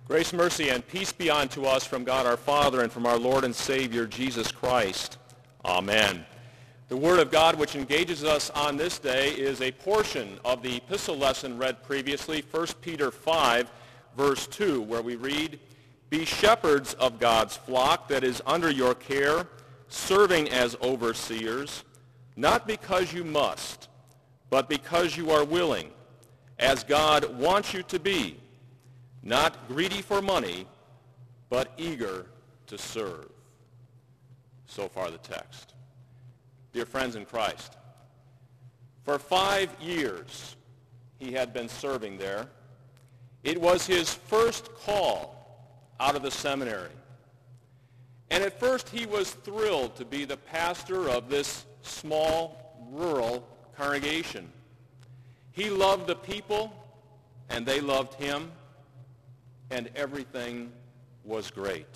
Grace, mercy, and peace be unto us from God our Father and from our Lord and Savior, Jesus Christ. Amen. The Word of God which engages us on this day is a portion of the epistle lesson read previously, 1 Peter 5, verse 2, where we read, "Be shepherds of God's flock that is under your care, serving as overseers, not because you must, but because you are willing, as God wants you to be, not greedy for money, but eager to serve." So far the text. Dear friends in Christ, for 5 years he had been serving there. It was his first call out of the seminary. And at first he was thrilled to be the pastor of this small, rural congregation. He loved the people, and they loved him, and everything was great.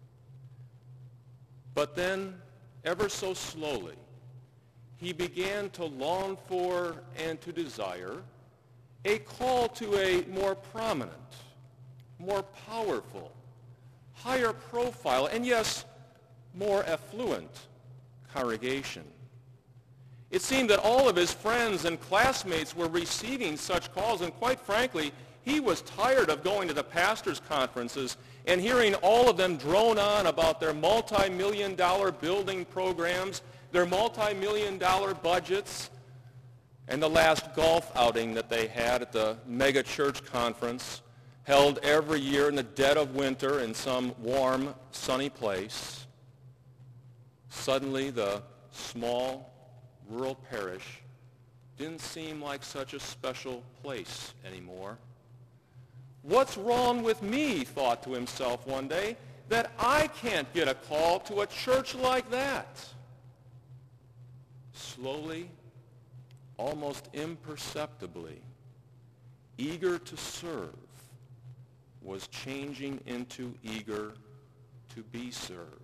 But then, ever so slowly, he began to long for and to desire a call to a more prominent, more powerful, higher profile, and yes, more affluent congregation. It seemed that all of his friends and classmates were receiving such calls, and quite frankly, he was tired of going to the pastors' conferences and hearing all of them drone on about their multi-million-dollar building programs, their multi-million-dollar budgets, and the last golf outing that they had at the mega church conference held every year in the dead of winter in some warm, sunny place. Suddenly, the small, rural parish didn't seem like such a special place anymore. What's wrong with me, he thought to himself one day, that I can't get a call to a church like that? Slowly, almost imperceptibly, eager to serve was changing into eager to be served.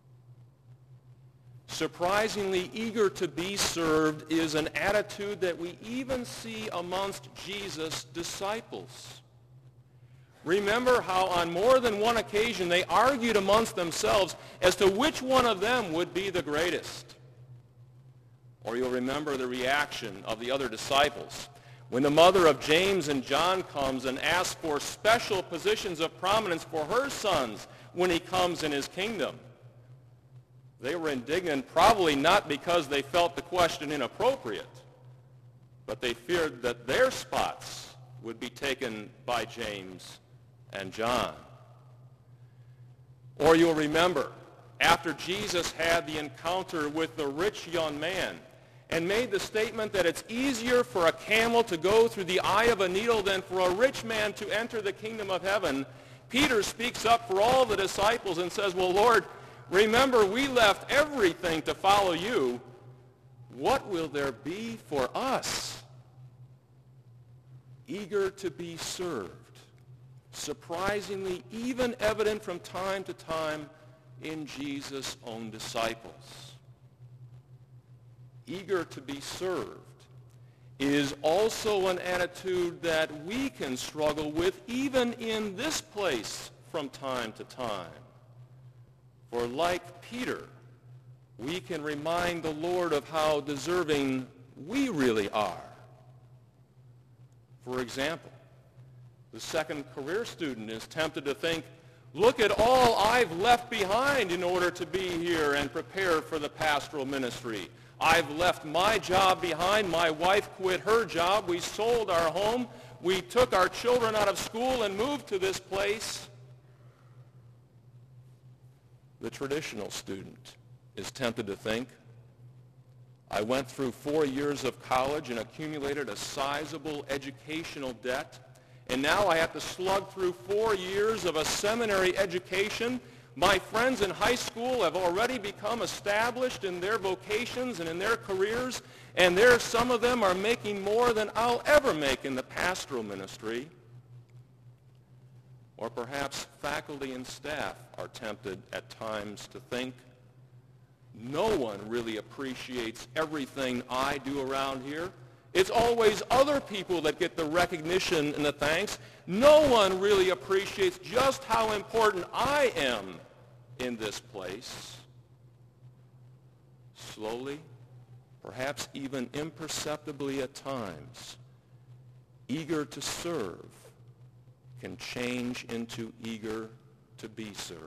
Surprisingly, eager to be served is an attitude that we even see amongst Jesus' disciples. Remember how on more than one occasion they argued amongst themselves as to which one of them would be the greatest. Or you'll remember the reaction of the other disciples when the mother of James and John comes and asks for special positions of prominence for her sons when he comes in his kingdom. They were indignant, probably not because they felt the question inappropriate, but they feared that their spots would be taken by James and John. Or you'll remember, after Jesus had the encounter with the rich young man and made the statement that it's easier for a camel to go through the eye of a needle than for a rich man to enter the kingdom of heaven, Peter speaks up for all the disciples and says, "Well, Lord, remember we left everything to follow you. What will there be for us?" Eager to be served. Surprisingly, even evident from time to time in Jesus' own disciples. Eager to be served is also an attitude that we can struggle with even in this place from time to time. For like Peter, we can remind the Lord of how deserving we really are. For example, the second career student is tempted to think, look at all I've left behind in order to be here and prepare for the pastoral ministry. I've left my job behind. My wife quit her job. We sold our home. We took our children out of school and moved to this place. The traditional student is tempted to think, I went through 4 years of college and accumulated a sizable educational debt, and now I have to slug through 4 years of a seminary education. My friends in high school have already become established in their vocations and in their careers, and some of them are making more than I'll ever make in the pastoral ministry. Or perhaps faculty and staff are tempted at times to think, no one really appreciates everything I do around here, It's always other people that get the recognition and the thanks. No one really appreciates just how important I am in this place. Slowly, perhaps even imperceptibly at times, eager to serve can change into eager to be served.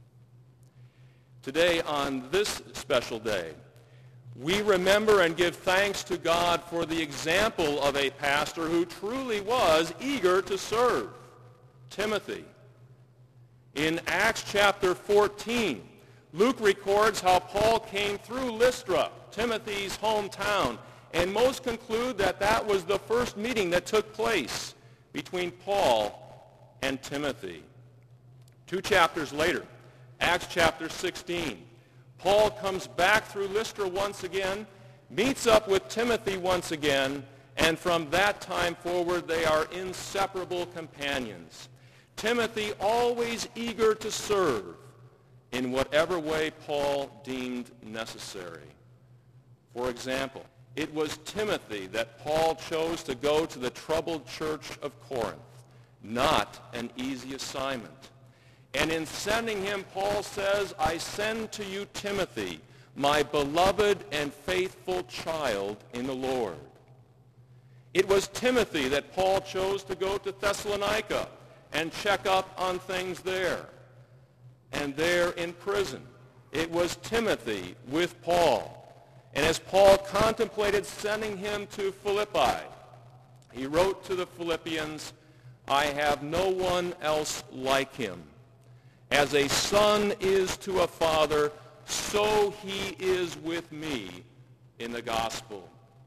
Today, on this special day, we remember and give thanks to God for the example of a pastor who truly was eager to serve, Timothy. In Acts chapter 14, Luke records how Paul came through Lystra, Timothy's hometown, and most conclude that that was the first meeting that took place between Paul and Timothy. 2 chapters later, Acts chapter 16, Paul comes back through Lystra once again, meets up with Timothy once again, and from that time forward they are inseparable companions. Timothy always eager to serve in whatever way Paul deemed necessary. For example, it was Timothy that Paul chose to go to the troubled church of Corinth, not an easy assignment. And in sending him, Paul says, I send to you Timothy, my beloved and faithful child in the Lord. It was Timothy that Paul chose to go to Thessalonica and check up on things there. And there in prison, it was Timothy with Paul. And as Paul contemplated sending him to Philippi, he wrote to the Philippians, I have no one else like him. As a son is to a father, so he is with me in the gospel.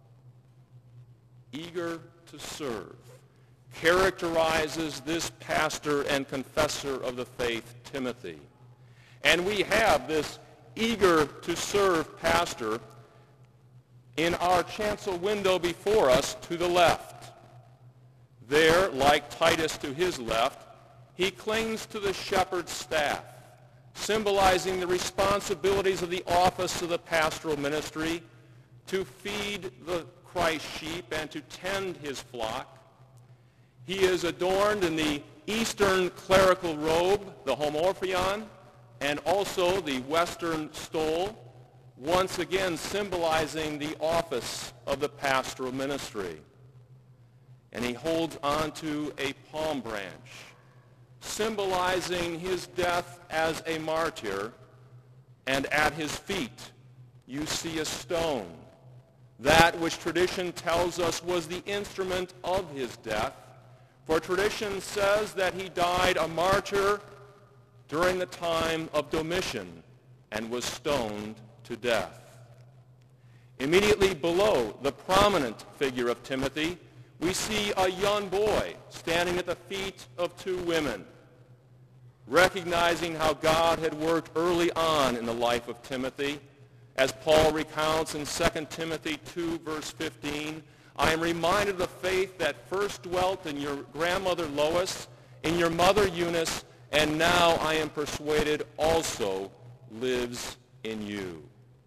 Eager to serve characterizes this pastor and confessor of the faith, Timothy. And we have this eager to serve pastor in our chancel window before us to the left. There, like Titus to his left, he clings to the shepherd's staff, symbolizing the responsibilities of the office of the pastoral ministry to feed the Christ sheep and to tend his flock. He is adorned in the Eastern clerical robe, the homorphion, and also the Western stole, once again symbolizing the office of the pastoral ministry. And he holds onto a palm branch, symbolizing his death as a martyr, and at his feet you see a stone, that which tradition tells us was the instrument of his death. For tradition says that he died a martyr during the time of Domitian and was stoned to death. Immediately below the prominent figure of Timothy, we see a young boy standing at the feet of two women, recognizing how God had worked early on in the life of Timothy. As Paul recounts in 2 Timothy 2, verse 15, I am reminded of the faith that first dwelt in your grandmother Lois, in your mother Eunice, and now I am persuaded also lives in you.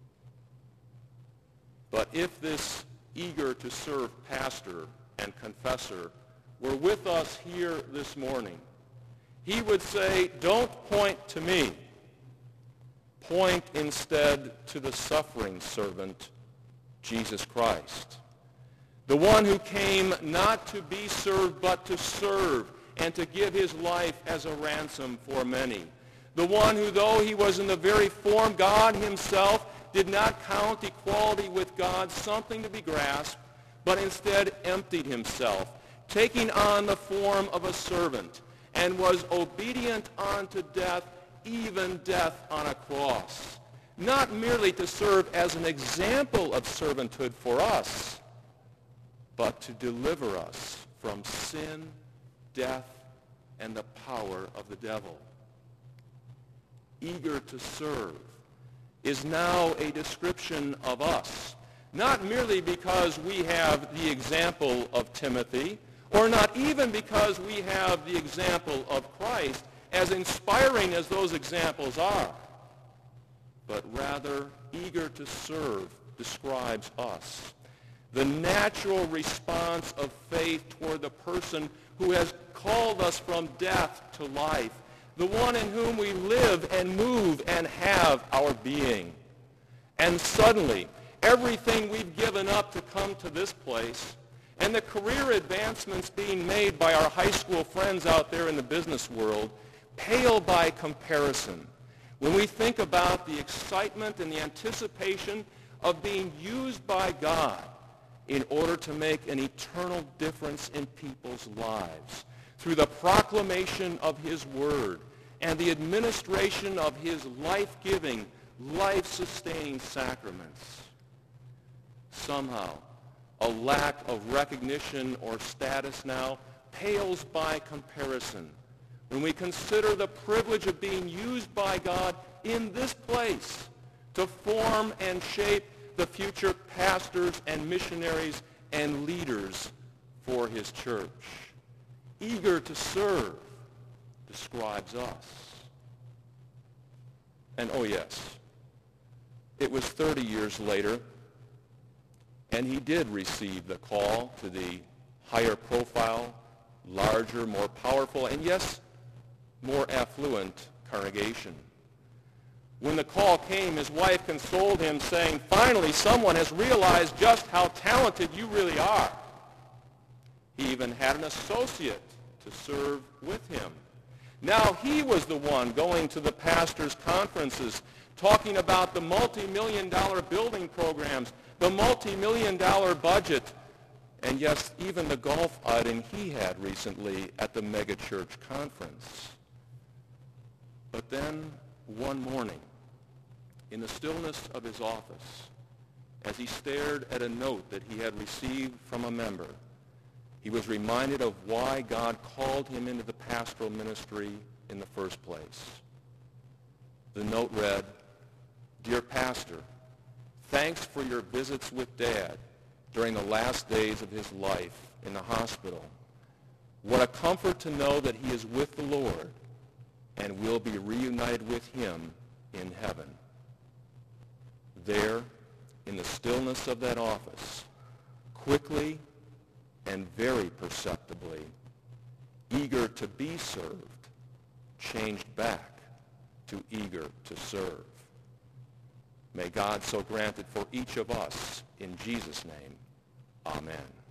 But if this eager to serve pastor and confessor were with us here this morning, he would say, don't point to me. Point instead to the suffering servant, Jesus Christ. The one who came not to be served, but to serve and to give his life as a ransom for many. The one who, though he was in the very form God himself, did not count equality with God something to be grasped, but instead emptied himself, taking on the form of a servant, and was obedient unto death, even death on a cross. Not merely to serve as an example of servanthood for us, but to deliver us from sin, death, and the power of the devil. Eager to serve is now a description of us, not merely because we have the example of Timothy, or not even because we have the example of Christ, as inspiring as those examples are, but rather eager to serve describes us. the natural response of faith toward the person who has called us from death to life, the one in whom we live and move and have our being. And suddenly, everything we've given up to come to this place, and the career advancements being made by our high school friends out there in the business world, pale by comparison when we think about the excitement and the anticipation of being used by God in order to make an eternal difference in people's lives through the proclamation of his word and the administration of his life-giving, life-sustaining sacraments. Somehow, a lack of recognition or status now pales by comparison when we consider the privilege of being used by God in this place to form and shape the future pastors and missionaries and leaders for his church. Eager to serve describes us. And oh yes, it was 30 years later, and he did receive the call to the higher profile, larger, more powerful, and yes, more affluent congregation. When the call came, his wife consoled him, saying, "Finally, someone has realized just how talented you really are." He even had an associate to serve with him. Now he was the one going to the pastors' conferences, talking about the multi-million-dollar building programs, the multi-million-dollar budget, and yes, even the golf outing he had recently at the megachurch conference. But then, one morning, in the stillness of his office, as he stared at a note that he had received from a member, he was reminded of why God called him into the pastoral ministry in the first place. The note read, "Dear Pastor, thanks for your visits with Dad during the last days of his life in the hospital. What a comfort to know that he is with the Lord and will be reunited with him in heaven." There, in the stillness of that office, quickly and very perceptibly, eager to be served, changed back to eager to serve. May God so grant it for each of us. In Jesus' name, amen.